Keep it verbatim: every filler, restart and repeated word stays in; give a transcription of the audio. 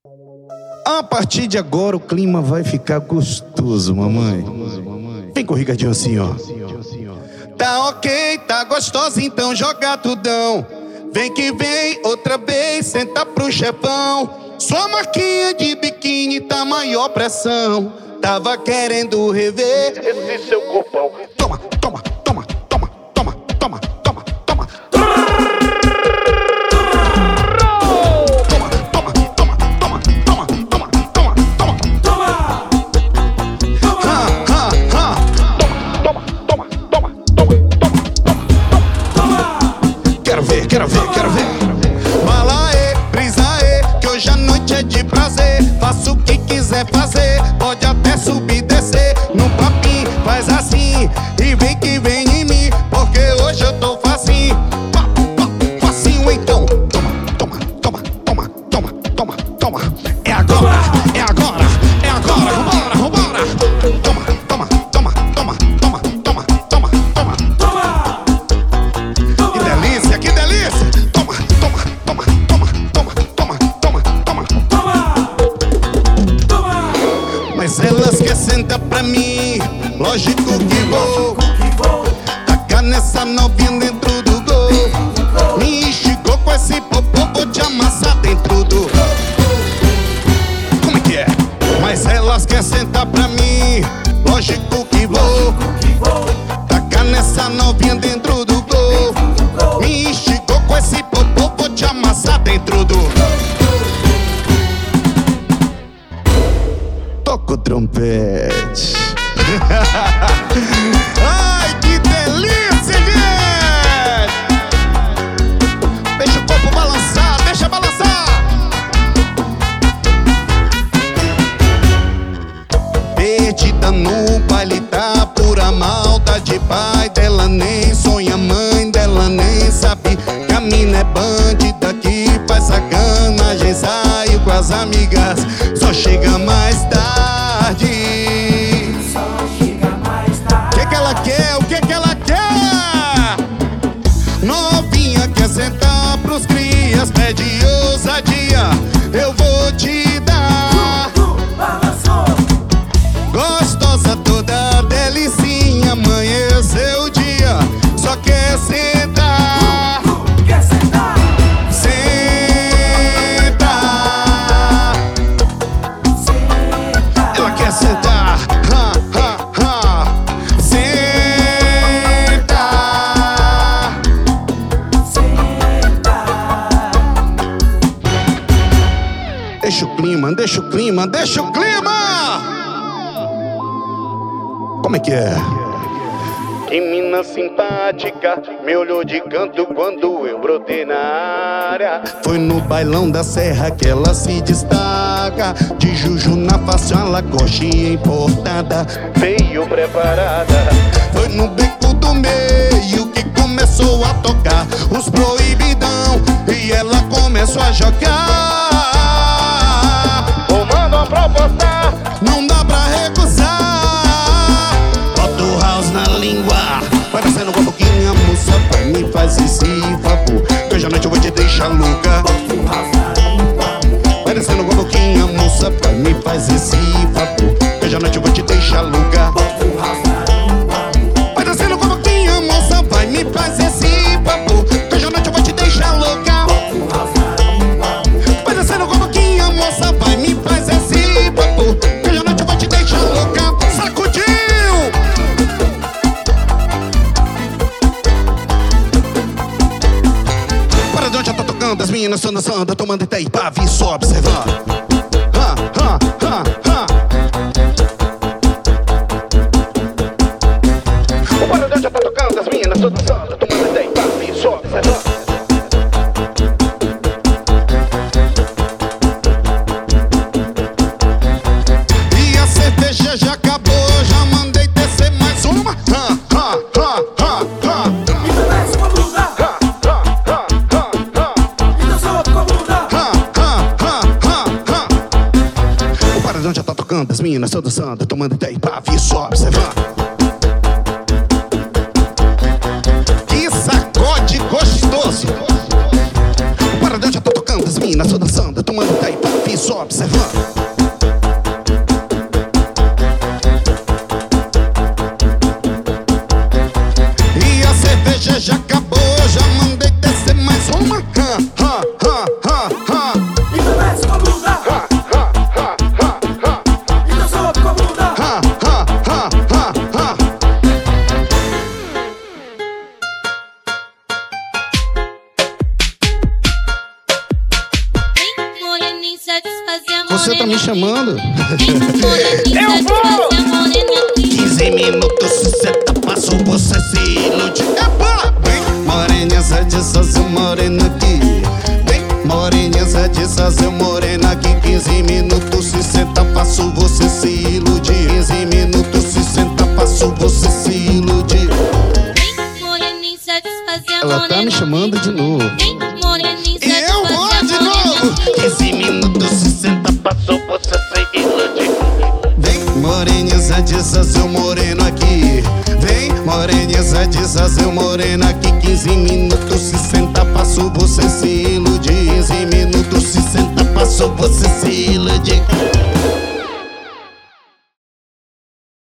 A partir de agora o clima vai ficar gostoso, mamãe. Vem com o Ricardinho assim, ó. Tá ok, tá gostoso, então joga tudão. Vem que vem, outra vez, senta pro chefão. Sua marquinha de biquíni tá maior pressão. Tava querendo rever esse seu corpão. Toma, toma, toma, toma, toma, toma, toma, toma. Quero ver, quero ver. Bala aí, brisa aí, que hoje a noite é de prazer. Faça o que quiser fazer, pode até subir e descer. No papinho, faz assim, e vem que vem em mim, porque hoje eu tô facinho. Facinho então. Toma, toma, toma, toma, toma, toma, toma. É agora, é agora, é agora. Vambora, vambora. Toma, toma, toma, toma, toma, toma, toma, toma. Que delícia, que delícia. Toma, toma, toma, toma, toma, toma, toma, toma, toma. Mas elas querem sentar pra mim, lógico que vou tacar nessa novinha dentro do gol. Me instigou com esse popô, vou te amassar dentro do... Como é que é? Mas elas querem sentar pra mim, lógico que vou tacar nessa novinha dentro do gol. Me instigou com esse popô, vou te amassar dentro do... Toca o trompete. Ai, que delícia, gente! Deixa o corpo balançar, deixa balançar. Perdida no baile, tá pura maldade. Pai dela nem sonha, mãe dela nem sabe que a mina é bandida, que faz sacanagem. Saiu com as amigas, só chega mais tarde. O que que ela quer? O que que ela quer? Novinha quer sentar pros crias, pede ousadia, eu vou te dar. Gostosa toda, delicinha, amanheceu o dia, só quer sentar. Senta. Ela quer sentar. Ha, ha, ha. Senta. Deixa o clima, deixa o clima, deixa o clima. Como é que é? Que mina simpática, me olhou de canto quando eu brotei na área. Foi no bailão da serra que ela se destaca. De juju na face, uma lacoste importada, veio preparada. Foi no beco do meio que começou a tocar os proibidão, e ela começou a jogar. Tomando a proposta, não dá pra recusar. Na língua, vai descendo com a boquinha, moça, vai me fazer esse favor, que hoje à noite eu vou te deixar louca. Vai descendo com a boquinha, moça, vai me fazer esse favor, que hoje à noite eu vou te deixar louca. Vai descendo com a boquinha, moça, vai me fazer esse favor, que hoje à noite eu vou te deixar louca. Vai descendo com a boquinha, moça, vai me fazer esse favor, que hoje à noite eu vou te deixar louca. Sacudiu! As meninas estão dançando, tomando Itaipava, só observando. Ha, ha, ha, ha. O paredão já tá tocando, as meninas estão dançando, tomando Itaipava, só observando. E a cerveja já acabou, já mandei descer mais uma. Ha, ha, ha, ha, ha. Já tá tocando, as meninas estão dançando, tomando Itaipava e só observando. Que sacode gostoso! O paredão já tá tocando, as meninas estão dançando, tomando Itaipava e Vem só observando. E a cerveja já acabou, eu já mandei descer mais uma. Ha, ha, ha, ha, ha. Então desce com a bunda. Ha, ha, ha, ha, ha. Então sobe com a bunda. Ha, ha, ha, ha, ha. Vem moreninha satisfazer a morena. Você tá me chamando? Vem moreninha Eu vou! satisfazer a morena aqui. quinze minutos, se cê tá passou, você se ilude. Epa! Vem, moreninha satisfazer morena aqui. Vem, moreninha satisfazer morena aqui. quinze minutos, se cê tá passou, você se ilude. quinze minutos, se cê tá passou, você se ilude. Vem moreninha satisfazer a Ela morena tá me chamando de novo. Vem moreninha E eu satisfazer vou a de morena novo. aqui. quinze minutos, se cê tá passou, você se ilude. Vem, moreninha satisfazer moreno aqui. Vem, moreninha satisfazer morena aqui. quinze minutos, se senta, passou, você se ilude. quinze minutos, se senta, passou, você se ilude.